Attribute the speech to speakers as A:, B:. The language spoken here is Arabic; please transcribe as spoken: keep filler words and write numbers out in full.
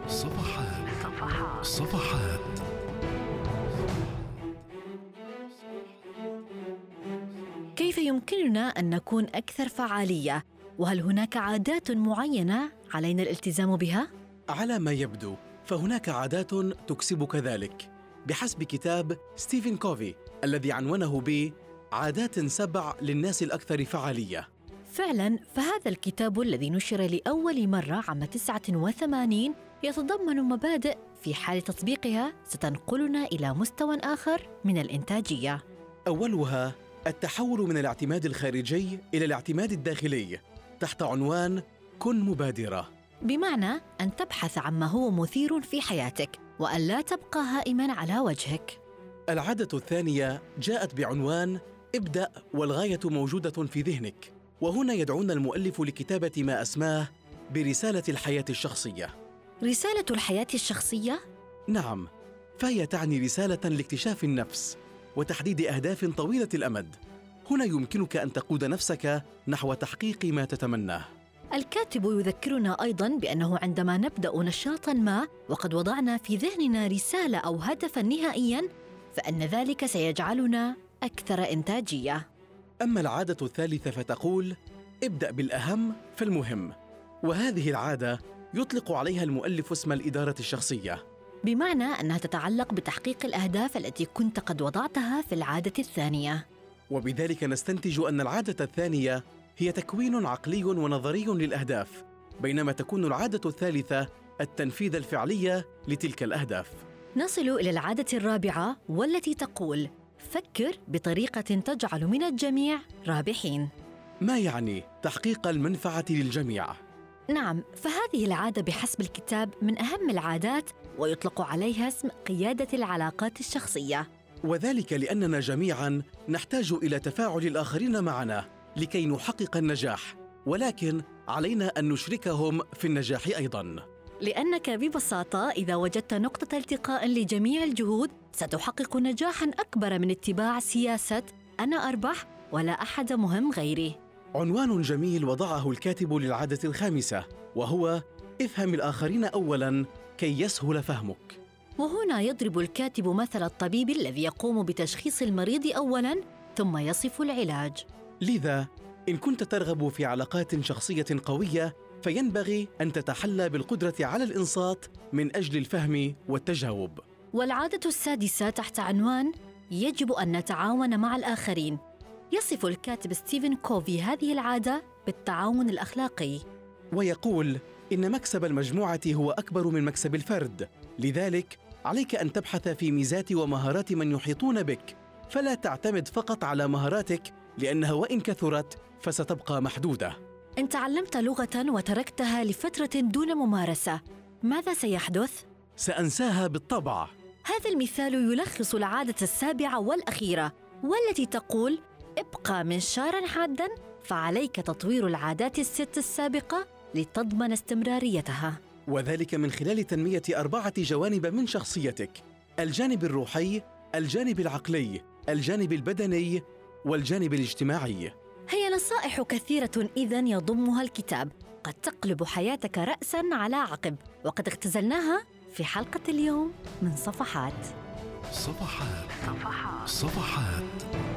A: صفحات صفحات صفحات
B: كيف يمكننا أن نكون أكثر فعالية؟ وهل هناك عادات معينة علينا الالتزام بها؟
C: على ما يبدو فهناك عادات تكسبك ذلك بحسب كتاب ستيفن كوفي الذي عنوانه ب عادات سبع للناس الأكثر فعالية.
B: فعلاً، فهذا الكتاب الذي نشر لأول مرة عام تسعة وثمانين يتضمن مبادئ في حال تطبيقها ستنقلنا إلى مستوى آخر من الإنتاجية.
C: أولها التحول من الاعتماد الخارجي إلى الاعتماد الداخلي تحت عنوان كن مبادرة،
B: بمعنى أن تبحث عما هو مثير في حياتك وأن لا تبقى هائماً على وجهك.
C: العادة الثانية جاءت بعنوان ابدأ والغاية موجودة في ذهنك، وهنا يدعونا المؤلف لكتابة ما أسماه برسالة الحياة الشخصية.
B: رسالة الحياة الشخصية؟
C: نعم، فهي تعني رسالة لاكتشاف النفس وتحديد أهداف طويلة الأمد. هنا يمكنك أن تقود نفسك نحو تحقيق ما تتمناه.
B: الكاتب يذكرنا أيضاً بأنه عندما نبدأ نشاطاً ما وقد وضعنا في ذهننا رسالة أو هدفاً نهائياً، فإن ذلك سيجعلنا أكثر إنتاجية.
C: أما العادة الثالثة فتقول ابدأ بالأهم فالمهم، وهذه العادة يطلق عليها المؤلف اسم الإدارة الشخصية،
B: بمعنى أنها تتعلق بتحقيق الأهداف التي كنت قد وضعتها في العادة الثانية.
C: وبذلك نستنتج أن العادة الثانية هي تكوين عقلي ونظري للأهداف، بينما تكون العادة الثالثة التنفيذ الفعلي لتلك الأهداف.
B: نصل إلى العادة الرابعة والتي تقول فكر بطريقة تجعل من الجميع رابحين.
C: ما يعني تحقيق المنفعة للجميع؟
B: نعم، فهذه العادة بحسب الكتاب من أهم العادات ويطلق عليها اسم قيادة العلاقات الشخصية،
C: وذلك لأننا جميعاً نحتاج إلى تفاعل الآخرين معنا لكي نحقق النجاح، ولكن علينا أن نشركهم في النجاح أيضاً.
B: لأنك ببساطة إذا وجدت نقطة التقاء لجميع الجهود ستحقق نجاحاً أكبر من اتباع سياسة أنا أربح ولا أحد مهم غيري.
C: عنوان جميل وضعه الكاتب للعادة الخامسة، وهو افهم الآخرين أولاً كي يسهل فهمك.
B: وهنا يضرب الكاتب مثل الطبيب الذي يقوم بتشخيص المريض أولاً ثم يصف العلاج.
C: لذا إن كنت ترغب في علاقات شخصية قوية فينبغي أن تتحلى بالقدرة على الإنصات من أجل الفهم والتجاوب.
B: والعادة السادسة تحت عنوان يجب أن نتعاون مع الآخرين. يصف الكاتب ستيفن كوفي هذه العادة بالتعاون الأخلاقي،
C: ويقول إن مكسب المجموعة هو أكبر من مكسب الفرد، لذلك عليك أن تبحث في ميزات ومهارات من يحيطون بك، فلا تعتمد فقط على مهاراتك لأنها وإن كثرت فستبقى محدودة.
B: إن تعلمت لغة وتركتها لفترة دون ممارسة، ماذا سيحدث؟
C: سأنساها بالطبع.
B: هذا المثال يلخص العادة السابعة والأخيرة والتي تقول ابقى منشاراً حاداً، فعليك تطوير العادات الست السابقة لتضمن استمراريتها،
C: وذلك من خلال تنمية أربعة جوانب من شخصيتك: الجانب الروحي، الجانب العقلي، الجانب البدني، والجانب الاجتماعي.
B: هي نصائح كثيرة إذن يضمها الكتاب قد تقلب حياتك رأساً على عقب، وقد اختزلناها في حلقة اليوم من صفحات
A: صفحات صفحات صفحات